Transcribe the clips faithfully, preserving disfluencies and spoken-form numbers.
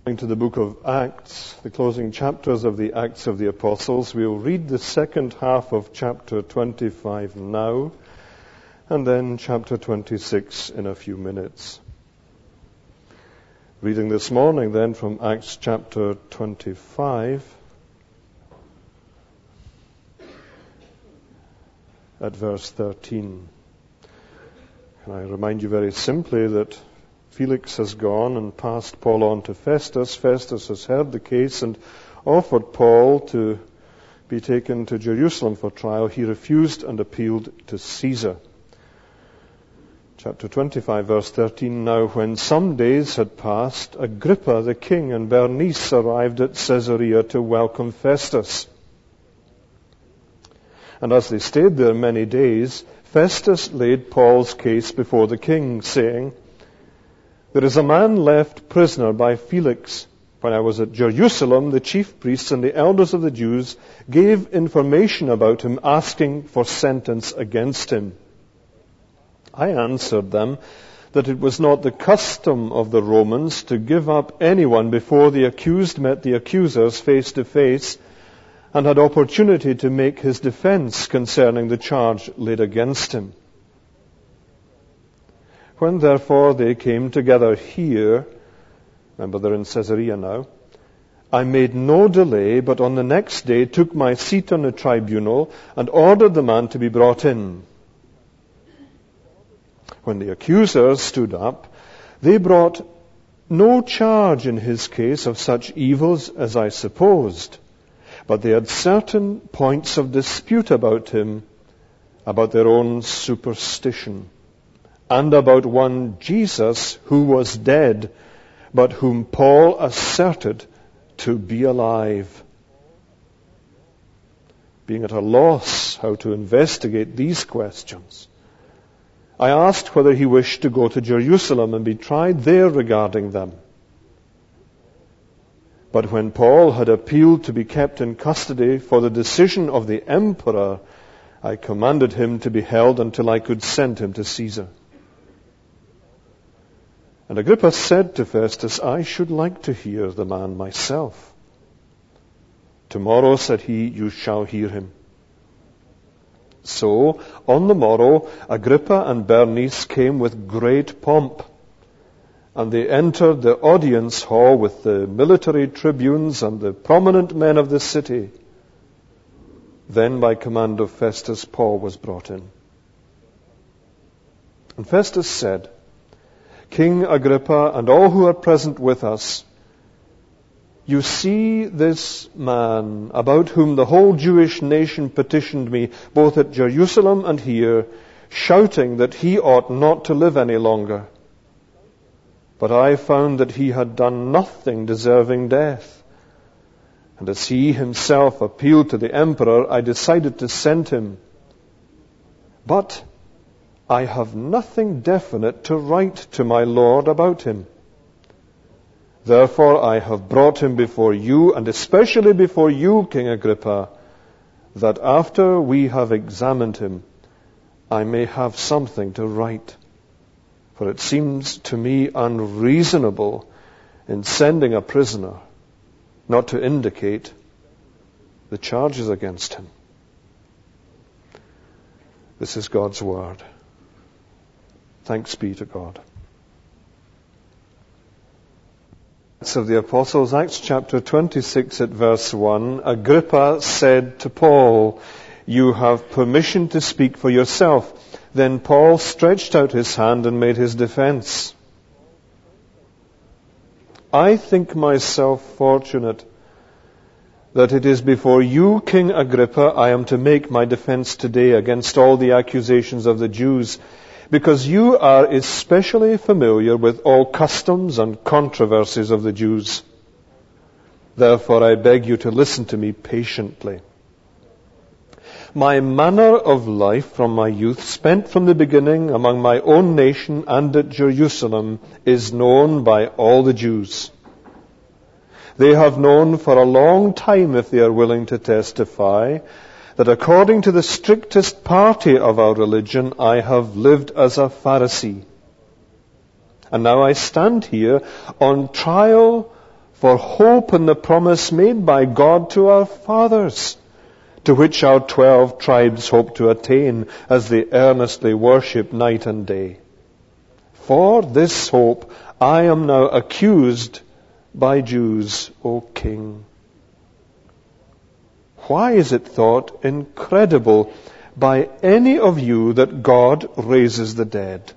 To the book of Acts, the closing chapters of the Acts of the Apostles. We'll read the second half of chapter twenty-five now, and then chapter twenty-six in a few minutes. Reading this morning then from Acts chapter twenty-five, at verse thirteen. Can I remind you very simply that Felix has gone and passed Paul on to Festus. Festus has heard the case and offered Paul to be taken to Jerusalem for trial. He refused and appealed to Caesar. Chapter twenty-five, verse thirteen. Now when some days had passed, Agrippa the king and Bernice arrived at Caesarea to welcome Festus. And as they stayed there many days, Festus laid Paul's case before the king, saying, "There is a man left prisoner by Felix. When I was at Jerusalem, the chief priests and the elders of the Jews gave information about him, asking for sentence against him. I answered them that it was not the custom of the Romans to give up anyone before the accused met the accusers face to face and had opportunity to make his defense concerning the charge laid against him. When therefore they came together here," remember they're in Caesarea now, "I made no delay, but on the next day took my seat on the tribunal and ordered the man to be brought in. When the accusers stood up, they brought no charge in his case of such evils as I supposed, but they had certain points of dispute about him, about their own superstition, and about one Jesus who was dead, but whom Paul asserted to be alive." Being at a loss how to investigate these questions, I asked whether he wished to go to Jerusalem and be tried there regarding them. But when Paul had appealed to be kept in custody for the decision of the emperor, I commanded him to be held until I could send him to Caesar. And Agrippa said to Festus, "I should like to hear the man myself." "Tomorrow," said he, "you shall hear him." So, on the morrow, Agrippa and Bernice came with great pomp, and they entered the audience hall with the military tribunes and the prominent men of the city. Then, by command of Festus, Paul was brought in. And Festus said, "King Agrippa and all who are present with us, you see this man about whom the whole Jewish nation petitioned me, both at Jerusalem and here, shouting that he ought not to live any longer. But I found that he had done nothing deserving death. And as he himself appealed to the emperor, I decided to send him. But I have nothing definite to write to my Lord about him. Therefore I have brought him before you, and especially before you, King Agrippa, that after we have examined him, I may have something to write. For it seems to me unreasonable in sending a prisoner not to indicate the charges against him." This is God's word. Thanks be to God. Acts of the Apostles, Acts chapter twenty-six at verse one, Agrippa said to Paul, "You have permission to speak for yourself." Then Paul stretched out his hand and made his defense. "I think myself fortunate that it is before you, King Agrippa, I am to make my defense today against all the accusations of the Jews, because you are especially familiar with all customs and controversies of the Jews. Therefore I beg you to listen to me patiently. My manner of life from my youth, spent from the beginning among my own nation and at Jerusalem, is known by all the Jews. They have known for a long time, if they are willing to testify, that according to the strictest party of our religion, I have lived as a Pharisee. And now I stand here on trial for hope in the promise made by God to our fathers, to which our twelve tribes hope to attain as they earnestly worship night and day. For this hope I am now accused by Jews, O King. Why is it thought incredible by any of you that God raises the dead?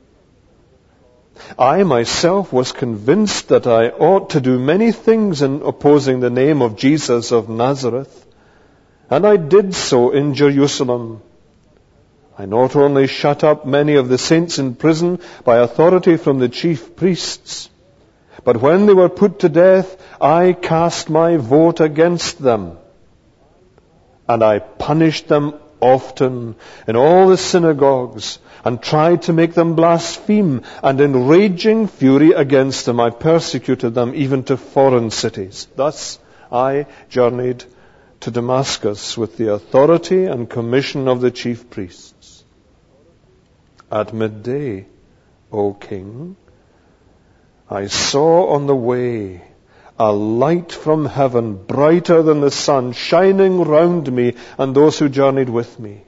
I myself was convinced that I ought to do many things in opposing the name of Jesus of Nazareth, and I did so in Jerusalem. I not only shut up many of the saints in prison by authority from the chief priests, but when they were put to death, I cast my vote against them. And I punished them often in all the synagogues, and tried to make them blaspheme, and in raging fury against them I persecuted them even to foreign cities. Thus I journeyed to Damascus with the authority and commission of the chief priests. At midday, O King, I saw on the way a light from heaven, brighter than the sun, shining round me and those who journeyed with me.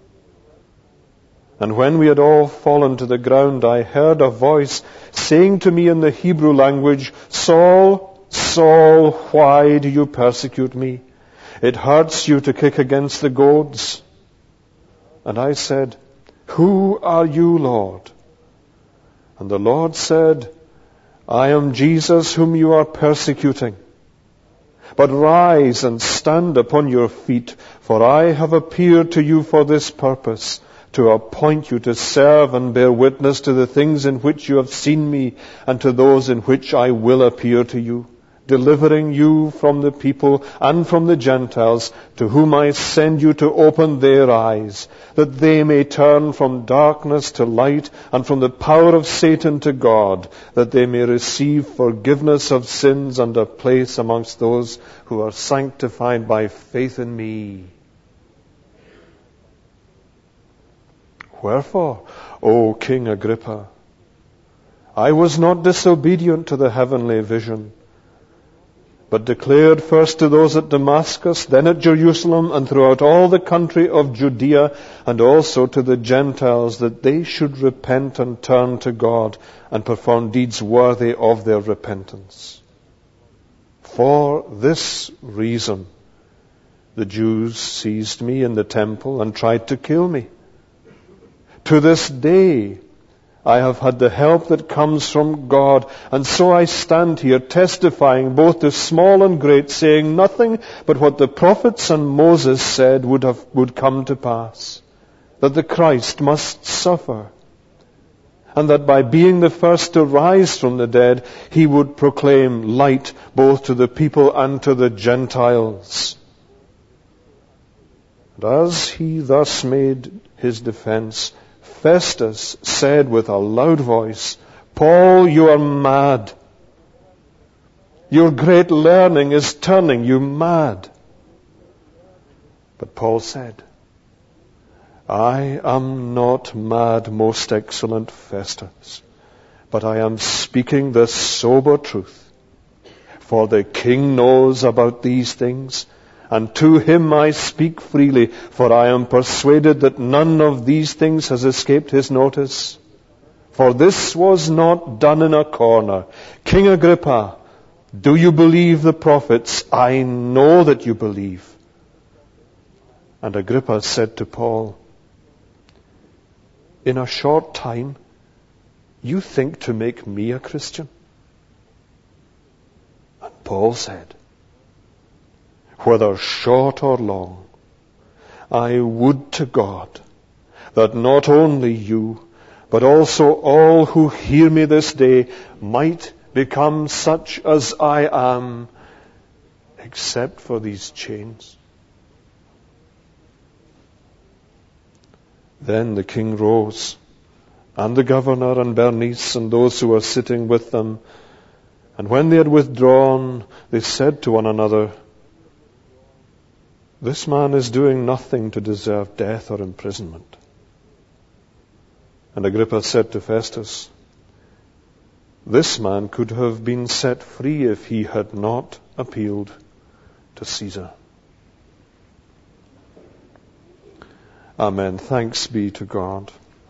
And when we had all fallen to the ground, I heard a voice saying to me in the Hebrew language, Saul, Saul, why do you persecute me? It hurts you to kick against the goads. And I said, Who are you, Lord? And the Lord said, I am Jesus whom you are persecuting. But rise and stand upon your feet, for I have appeared to you for this purpose, to appoint you to serve and bear witness to the things in which you have seen me, and to those in which I will appear to you, delivering you from the people and from the Gentiles, to whom I send you to open their eyes, that they may turn from darkness to light and from the power of Satan to God, that they may receive forgiveness of sins and a place amongst those who are sanctified by faith in me. Wherefore, O King Agrippa, I was not disobedient to the heavenly vision, but declared first to those at Damascus, then at Jerusalem, and throughout all the country of Judea, and also to the Gentiles, that they should repent and turn to God, and perform deeds worthy of their repentance. For this reason, the Jews seized me in the temple and tried to kill me. To this day, I have had the help that comes from God, and so I stand here testifying both to small and great, saying nothing but what the prophets and Moses said would have, would come to pass, that the Christ must suffer, and that by being the first to rise from the dead, he would proclaim light both to the people and to the Gentiles. And as he thus made his defense, Festus said with a loud voice, Paul, you are mad. Your great learning is turning you mad. But Paul said, I am not mad, most excellent Festus, but I am speaking the sober truth. For the king knows about these things, and to him I speak freely, for I am persuaded that none of these things has escaped his notice. For this was not done in a corner. King Agrippa, do you believe the prophets? I know that you believe. And Agrippa said to Paul, in a short time, you think to make me a Christian? And Paul said, whether short or long, I would to God that not only you, but also all who hear me this day might become such as I am, except for these chains. Then the king rose, and the governor and Bernice and those who were sitting with them, and when they had withdrawn, they said to one another, this man is doing nothing to deserve death or imprisonment. And Agrippa said to Festus, This man could have been set free if he had not appealed to Caesar. Amen. Thanks be to God.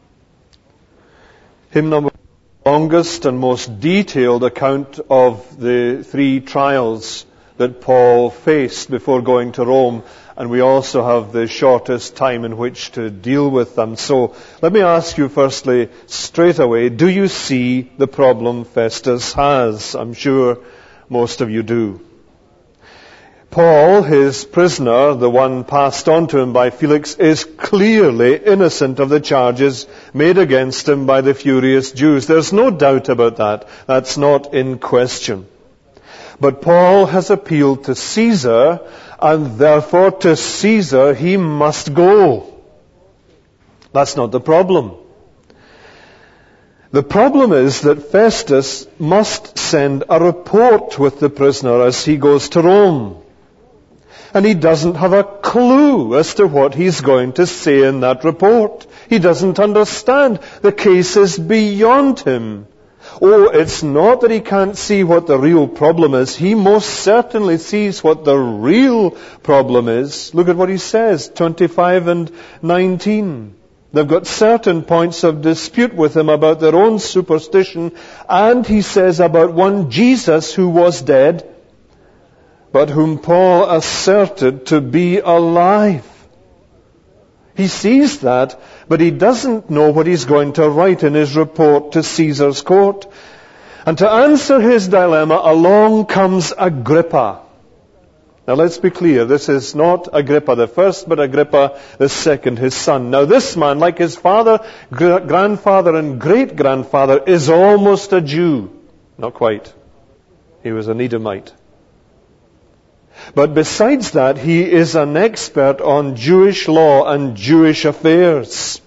Hymn number longest and most detailed account of the three trials that Paul faced before going to Rome, and we also have the shortest time in which to deal with them. So let me ask you firstly, straight away, do you see the problem Festus has? I'm sure most of you do. Paul, his prisoner, the one passed on to him by Felix, is clearly innocent of the charges made against him by the furious Jews. There's no doubt about that. That's not in question. But Paul has appealed to Caesar, and therefore to Caesar he must go. That's not the problem. The problem is that Festus must send a report with the prisoner as he goes to Rome. And he doesn't have a clue as to what he's going to say in that report. He doesn't understand. The case is beyond him. Oh, it's not that he can't see what the real problem is. He most certainly sees what the real problem is. Look at what he says, twenty-five and nineteen. They've got certain points of dispute with him about their own superstition, and he says about one Jesus who was dead, but whom Paul asserted to be alive. He sees that, but he doesn't know what he's going to write in his report to Caesar's court. And to answer his dilemma, along comes Agrippa. Now let's be clear, this is not Agrippa the first, but Agrippa the second, his son. Now this man, like his father, gr- grandfather and great-grandfather, is almost a Jew. Not quite. He was an Edomite. But besides that, he is an expert on Jewish law and Jewish affairs.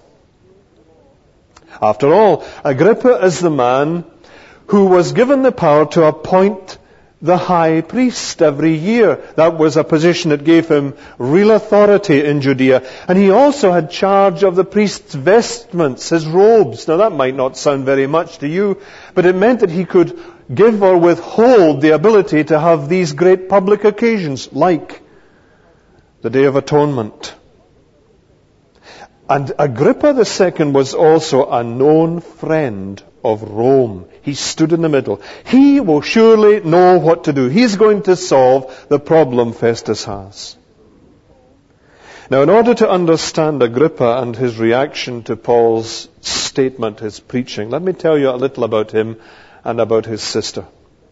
After all, Agrippa is the man who was given the power to appoint the high priest every year. That was a position that gave him real authority in Judea. And he also had charge of the priest's vestments, his robes. Now that might not sound very much to you, but it meant that he could give or withhold the ability to have these great public occasions, like the Day of Atonement. And Agrippa the Second was also a known friend of Rome. He stood in the middle. He will surely know what to do. He's going to solve the problem Festus has. Now, in order to understand Agrippa and his reaction to Paul's statement, his preaching, let me tell you a little about him and about his sister.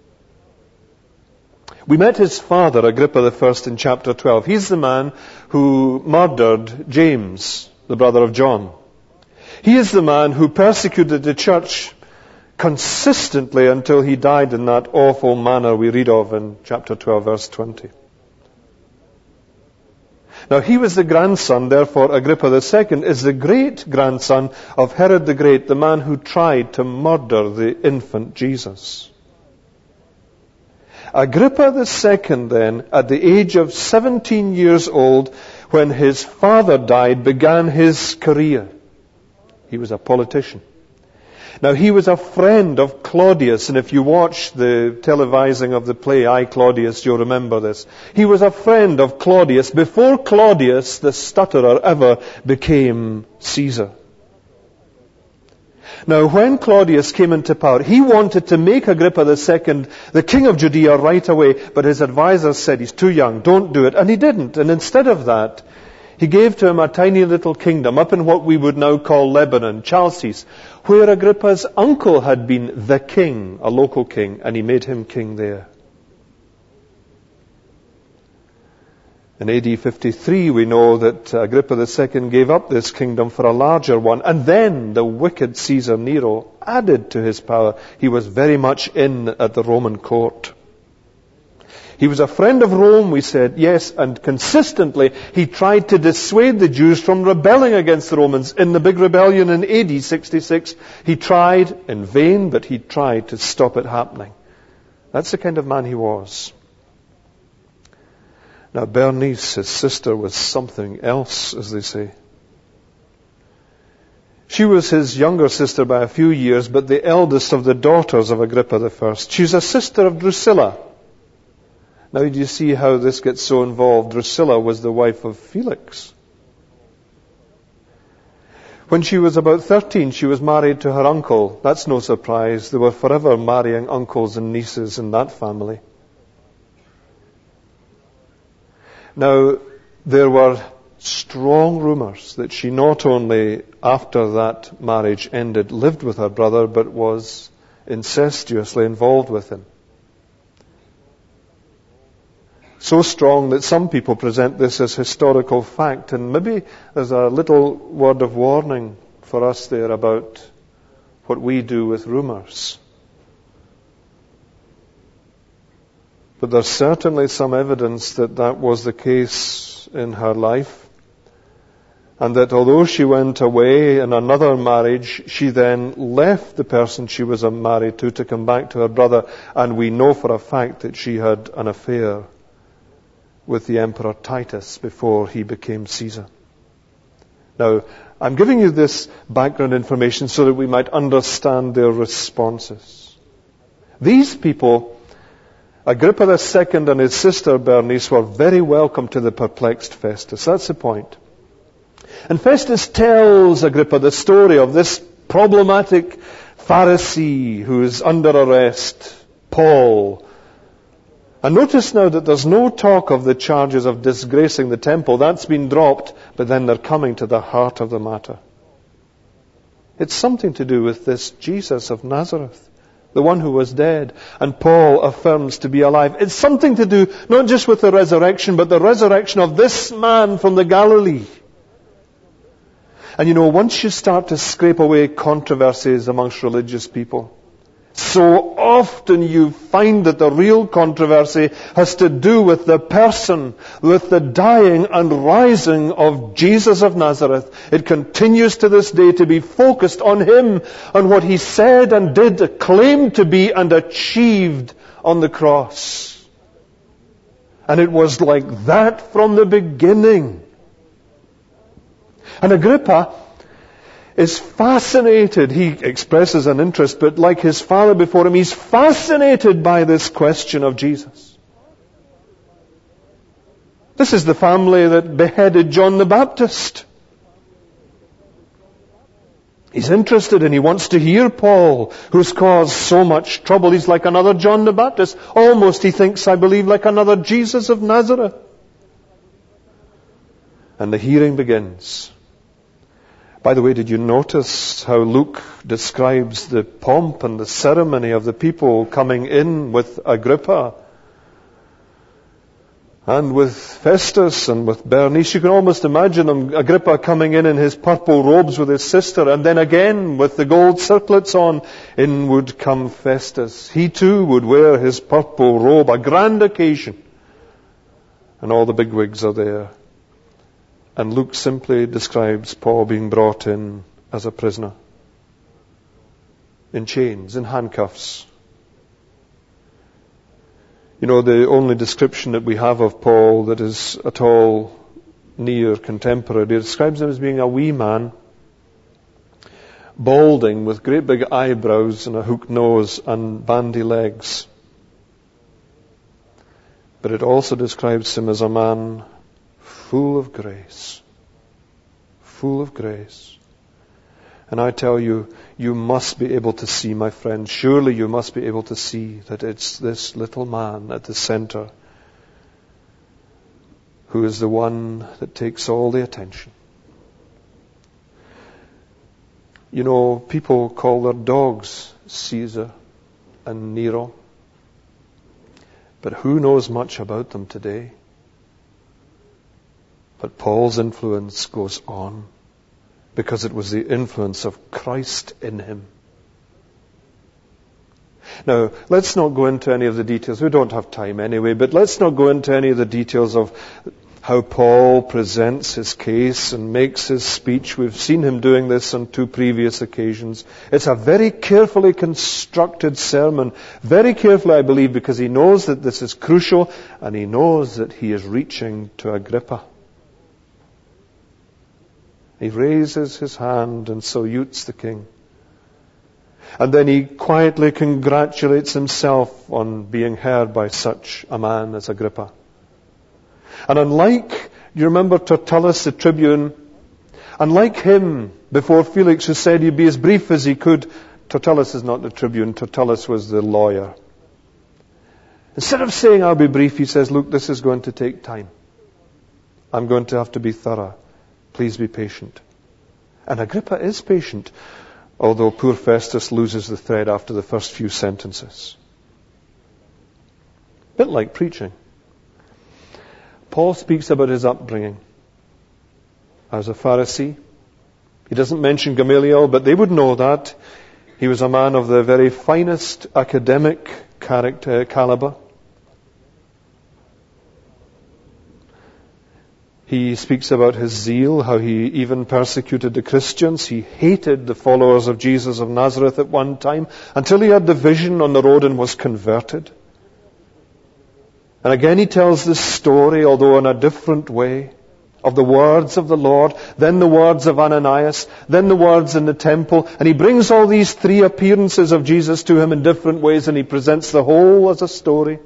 We met his father, Agrippa the First, in chapter twelve. He's the man who murdered James, the brother of John. He is the man who persecuted the church consistently until he died in that awful manner we read of in chapter twelve, verse twenty. Now, he was the grandson, therefore Agrippa the Second is the great-grandson of Herod the Great, the man who tried to murder the infant Jesus. Agrippa the Second, then, at the age of seventeen years old, when his father died, began his career. He was a politician. Now, he was a friend of Claudius, and if you watch the televising of the play, I, Claudius, you'll remember this. He was a friend of Claudius before Claudius, the stutterer, ever became Caesar. Now, when Claudius came into power, he wanted to make Agrippa the Second the king of Judea right away, but his advisors said, he's too young, don't do it. And he didn't. And instead of that, he gave to him a tiny little kingdom up in what we would now call Lebanon, Chalcis, where Agrippa's uncle had been the king, a local king, and he made him king there. In A D fifty-three, we know that Agrippa the Second gave up this kingdom for a larger one, and then the wicked Caesar Nero added to his power. He was very much in at the Roman court. He was a friend of Rome, we said, yes, and consistently he tried to dissuade the Jews from rebelling against the Romans. In the big rebellion in A D sixty-six, he tried in vain, but he tried to stop it happening. That's the kind of man he was. Now, Bernice, his sister, was something else, as they say. She was his younger sister by a few years, but the eldest of the daughters of Agrippa the First. She's a sister of Drusilla. Now, do you see how this gets so involved? Drusilla was the wife of Felix. When she was about thirteen, she was married to her uncle. That's no surprise. They were forever marrying uncles and nieces in that family. Now, there were strong rumors that she not only, after that marriage ended, lived with her brother, but was incestuously involved with him. So strong that some people present this as historical fact, and maybe there's a little word of warning for us there about what we do with rumors. But there's certainly some evidence that that was the case in her life. And that although she went away in another marriage, she then left the person she was married to to come back to her brother. And we know for a fact that she had an affair with the Emperor Titus before he became Caesar. Now, I'm giving you this background information so that we might understand their responses. These people, Agrippa the Second and his sister Bernice, were very welcome to the perplexed Festus. That's the point. And Festus tells Agrippa the story of this problematic Pharisee who is under arrest, Paul. And notice now that there's no talk of the charges of disgracing the temple. That's been dropped, but then they're coming to the heart of the matter. It's something to do with this Jesus of Nazareth, the one who was dead, and Paul affirms to be alive. It's something to do not just with the resurrection, but the resurrection of this man from the Galilee. And you know, once you start to scrape away controversies amongst religious people, so often you find that the real controversy has to do with the person, with the dying and rising of Jesus of Nazareth. It continues to this day to be focused on Him, on what He said and did, claimed to be and achieved on the cross. And it was like that from the beginning. And Agrippa is fascinated. He expresses an interest, but like his father before him, he's fascinated by this question of Jesus. This is the family that beheaded John the Baptist. He's interested and he wants to hear Paul, who's caused so much trouble. He's like another John the Baptist. Almost, he thinks, I believe, like another Jesus of Nazareth. And the hearing begins. By the way, did you notice how Luke describes the pomp and the ceremony of the people coming in with Agrippa and with Festus and with Bernice? You can almost imagine him, Agrippa coming in in his purple robes with his sister, and then again with the gold circlets on, in would come Festus. He too would wear his purple robe, a grand occasion. And all the bigwigs are there. And Luke simply describes Paul being brought in as a prisoner, in chains, in handcuffs. You know, the only description that we have of Paul that is at all near contemporary, it describes him as being a wee man, balding, with great big eyebrows and a hooked nose and bandy legs. But it also describes him as a man full of grace. Full of grace. And I tell you, you must be able to see, my friend, surely you must be able to see that it's this little man at the center who is the one that takes all the attention. You know, people call their dogs Caesar and Nero. But who knows much about them today? But Paul's influence goes on because it was the influence of Christ in him. Now, let's not go into any of the details. We don't have time anyway, but let's not go into any of the details of how Paul presents his case and makes his speech. We've seen him doing this on two previous occasions. It's a very carefully constructed sermon. Very carefully, I believe, because he knows that this is crucial and he knows that he is reaching to Agrippa. He raises his hand and salutes the king. And then he quietly congratulates himself on being heard by such a man as Agrippa. And unlike, you remember Tertullus the tribune, unlike him before Felix who said he'd be as brief as he could, Tertullus is not the tribune, Tertullus was the lawyer. Instead of saying I'll be brief, he says, look, this is going to take time. I'm going to have to be thorough. Please be patient. And Agrippa is patient, although poor Festus loses the thread after the first few sentences. A bit like preaching. Paul speaks about his upbringing as a Pharisee. He doesn't mention Gamaliel, but they would know that. He was a man of the very finest academic character, caliber. He speaks about his zeal, how he even persecuted the Christians. He hated the followers of Jesus of Nazareth at one time until he had the vision on the road and was converted. And again he tells this story, although in a different way, of the words of the Lord, then the words of Ananias, then the words in the temple. And he brings all these three appearances of Jesus to him in different ways, and he presents the whole as a story.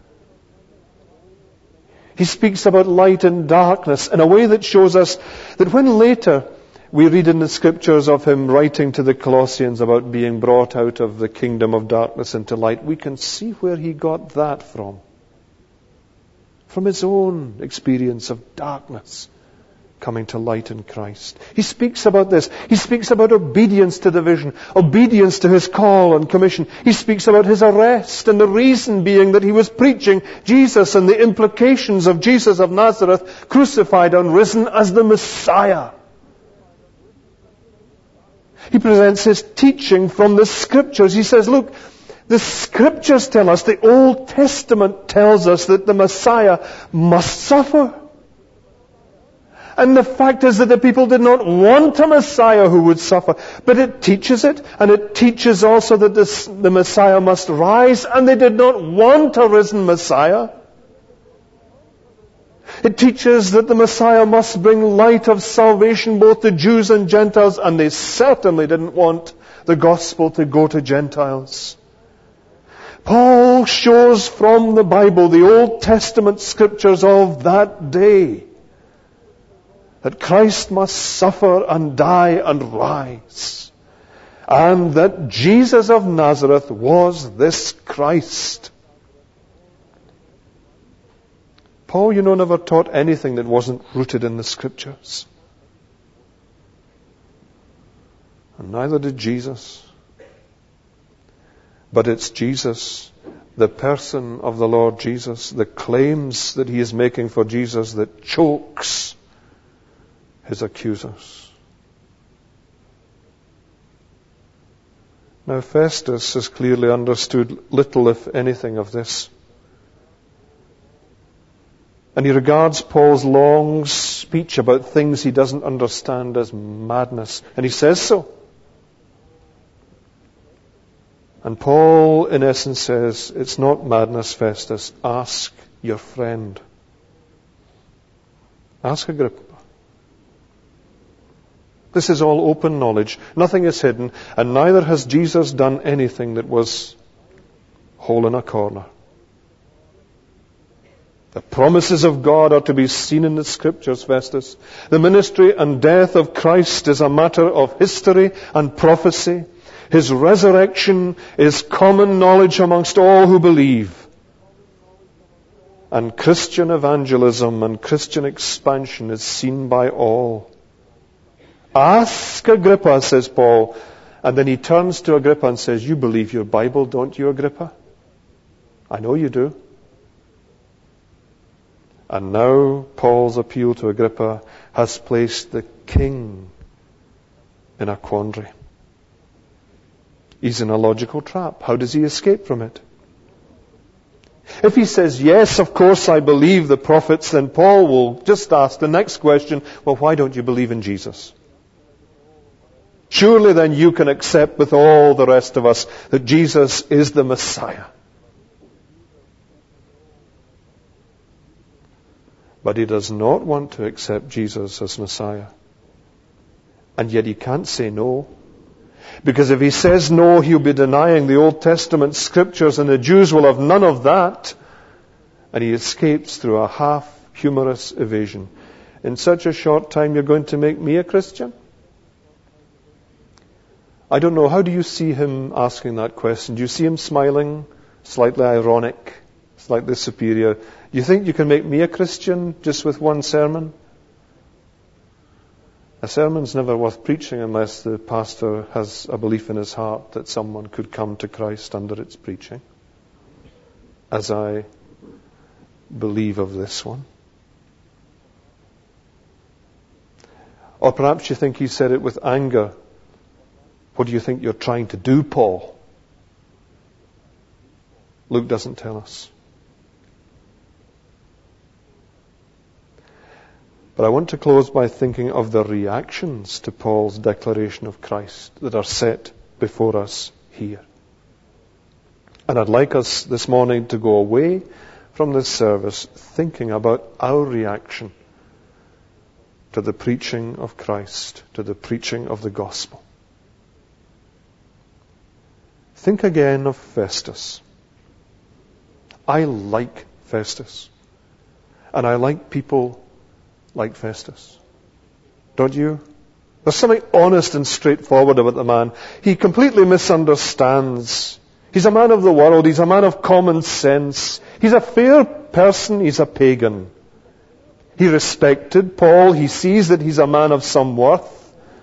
He speaks about light and darkness in a way that shows us that when later we read in the scriptures of him writing to the Colossians about being brought out of the kingdom of darkness into light, we can see where he got that from. From his own experience of darkness coming to light in Christ. He speaks about this. He speaks about obedience to the vision, obedience to his call and commission. He speaks about his arrest, and the reason being that he was preaching Jesus and the implications of Jesus of Nazareth, crucified and risen as the Messiah. He presents his teaching from the Scriptures. He says, look, the Scriptures tell us, the Old Testament tells us that the Messiah must suffer. And the fact is that the people did not want a Messiah who would suffer. But it teaches it, and it teaches also that this, the Messiah must rise, and they did not want a risen Messiah. It teaches that the Messiah must bring light of salvation both to Jews and Gentiles, and they certainly didn't want the gospel to go to Gentiles. Paul shows from the Bible, the Old Testament scriptures of that day, that Christ must suffer and die and rise. And that Jesus of Nazareth was this Christ. Paul, you know, never taught anything that wasn't rooted in the Scriptures. And neither did Jesus. But it's Jesus, the person of the Lord Jesus, the claims that he is making for Jesus that chokes his accusers. Now Festus has clearly understood little, if anything, of this. And he regards Paul's long speech about things he doesn't understand as madness. And he says so. And Paul, in essence, says, it's not madness, Festus. Ask your friend. Ask Agrippa. This is all open knowledge. Nothing is hidden. And neither has Jesus done anything that was hole in a corner. The promises of God are to be seen in the Scriptures, Festus. The ministry and death of Christ is a matter of history and prophecy. His resurrection is common knowledge amongst all who believe. And Christian evangelism and Christian expansion is seen by all. Ask Agrippa, says Paul. And then he turns to Agrippa and says, you believe your Bible, don't you, Agrippa? I know you do. And now Paul's appeal to Agrippa has placed the king in a quandary. He's in a logical trap. How does he escape from it? If he says, yes, of course I believe the prophets, then Paul will just ask the next question, well, why don't you believe in Jesus? Surely then you can accept with all the rest of us that Jesus is the Messiah. But he does not want to accept Jesus as Messiah. And yet he can't say no. Because if he says no, he'll be denying the Old Testament scriptures, and the Jews will have none of that. And he escapes through a half-humorous evasion. In such a short time, you're going to make me a Christian? I don't know. How do you see him asking that question? Do you see him smiling, slightly ironic, slightly superior? Do you think you can make me a Christian just with one sermon? A sermon's never worth preaching unless the pastor has a belief in his heart that someone could come to Christ under its preaching, as I believe of this one. Or perhaps you think he said it with anger. What do you think you're trying to do, Paul? Luke doesn't tell us. But I want to close by thinking of the reactions to Paul's declaration of Christ that are set before us here. And I'd like us this morning to go away from this service thinking about our reaction to the preaching of Christ, to the preaching of the gospel. Think again of Festus. I like Festus. And I like people like Festus. Don't you? There's something honest and straightforward about the man. He completely misunderstands. He's a man of the world. He's a man of common sense. He's a fair person. He's a pagan. He respected Paul. He sees that he's a man of some worth.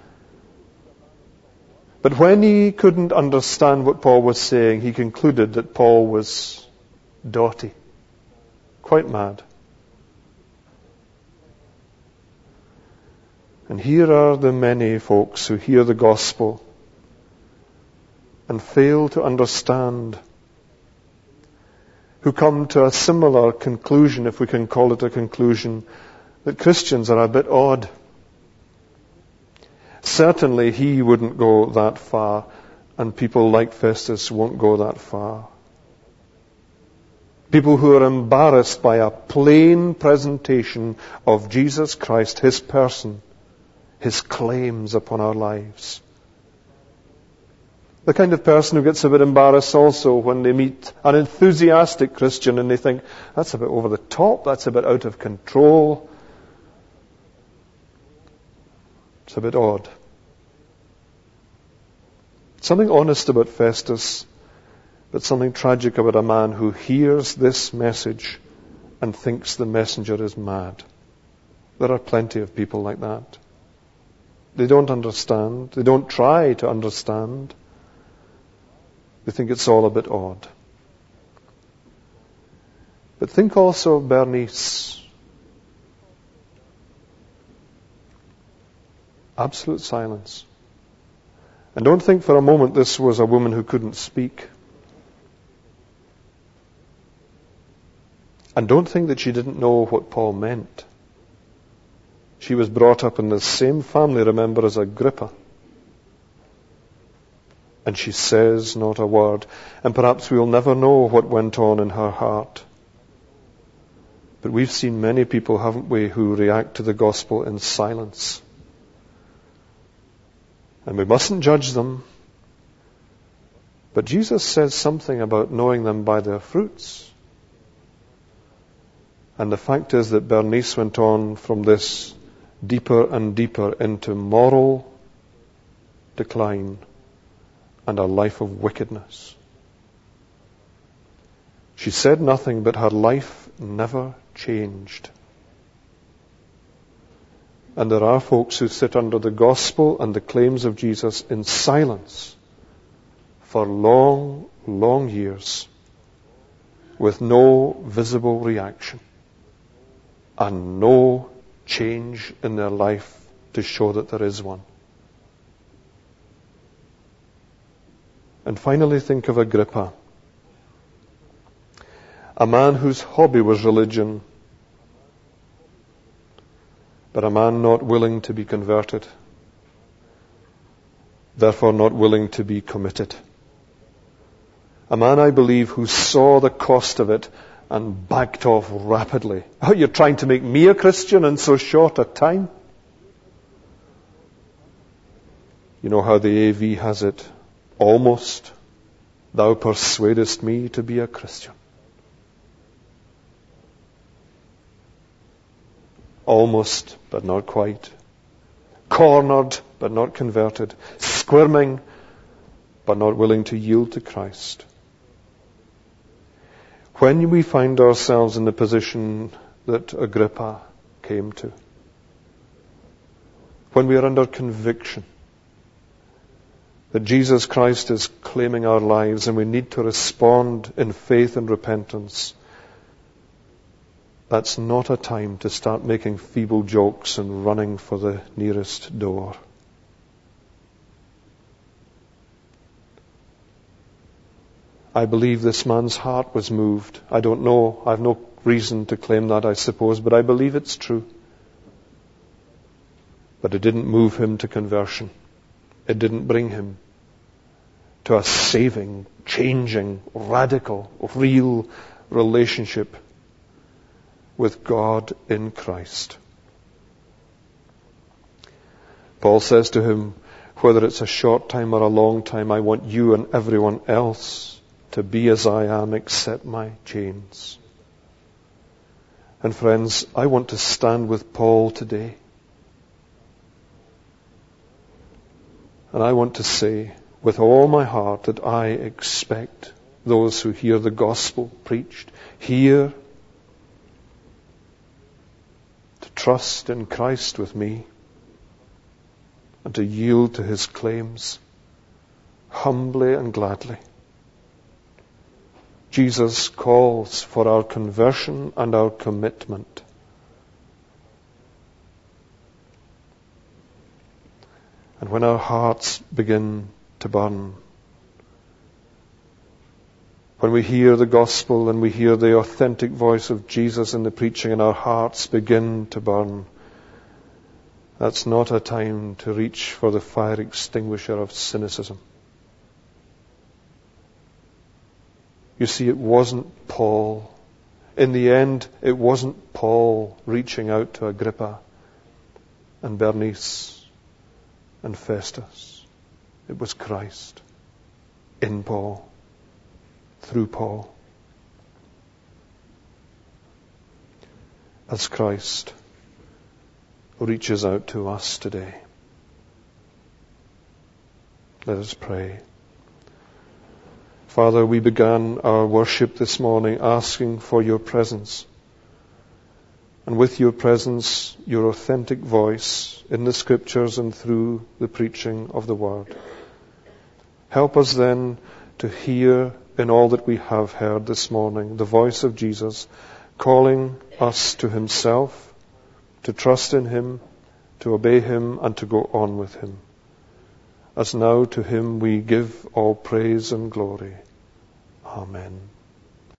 But when he couldn't understand what Paul was saying, he concluded that Paul was dotty, quite mad. And here are the many folks who hear the gospel and fail to understand, who come to a similar conclusion, if we can call it a conclusion, that Christians are a bit odd. Certainly he wouldn't go that far, and people like Festus won't go that far. People who are embarrassed by a plain presentation of Jesus Christ, His person, His claims upon our lives. The kind of person who gets a bit embarrassed also when they meet an enthusiastic Christian and they think, that's a bit over the top, that's a bit out of control. It's a bit odd. Something honest about Festus, but something tragic about a man who hears this message and thinks the messenger is mad. There are plenty of people like that. They don't understand. They don't try to understand. They think it's all a bit odd. But think also of Bernice. Absolute silence. And don't think for a moment this was a woman who couldn't speak. And don't think that she didn't know what Paul meant. She was brought up in the same family, remember, as Agrippa. And she says not a word. And perhaps we'll never know what went on in her heart. But we've seen many people, haven't we, who react to the gospel in silence. And we mustn't judge them. But Jesus says something about knowing them by their fruits. And the fact is that Bernice went on from this deeper and deeper into moral decline and a life of wickedness. She said nothing, but her life never changed. And there are folks who sit under the gospel and the claims of Jesus in silence for long, long years with no visible reaction and no change in their life to show that there is one. And finally, think of Agrippa, a man whose hobby was religion, but a man not willing to be converted, therefore not willing to be committed. A man, I believe, who saw the cost of it and backed off rapidly. Oh, you're trying to make me a Christian in so short a time? You know how the A V has it? Almost thou persuadest me to be a Christian. Almost, but not quite. Cornered, but not converted. Squirming, but not willing to yield to Christ. When we find ourselves in the position that Agrippa came to, when we are under conviction that Jesus Christ is claiming our lives and we need to respond in faith and repentance, that's not a time to start making feeble jokes and running for the nearest door. I believe this man's heart was moved. I don't know. I have no reason to claim that, I suppose, but I believe it's true. But it didn't move him to conversion. It didn't bring him to a saving, changing, radical, real relationship with God in Christ. Paul says to him, whether it's a short time or a long time, I want you and everyone else to be as I am, except my chains. And friends, I want to stand with Paul today. And I want to say with all my heart that I expect those who hear the gospel preached here to trust in Christ with me and to yield to his claims humbly and gladly. Jesus calls for our conversion and our commitment. And when our hearts begin to burn, when we hear the gospel and we hear the authentic voice of Jesus in the preaching and our hearts begin to burn, that's not a time to reach for the fire extinguisher of cynicism. You see, it wasn't Paul. In the end, it wasn't Paul reaching out to Agrippa and Bernice and Festus. It was Christ in Paul, through Paul. As Christ reaches out to us today, let us pray. Father, we began our worship this morning asking for your presence. And with your presence, your authentic voice in the Scriptures and through the preaching of the Word. Help us then to hear in all that we have heard this morning the voice of Jesus calling us to himself, to trust in him, to obey him, and to go on with him. As now to him we give all praise and glory. Amen.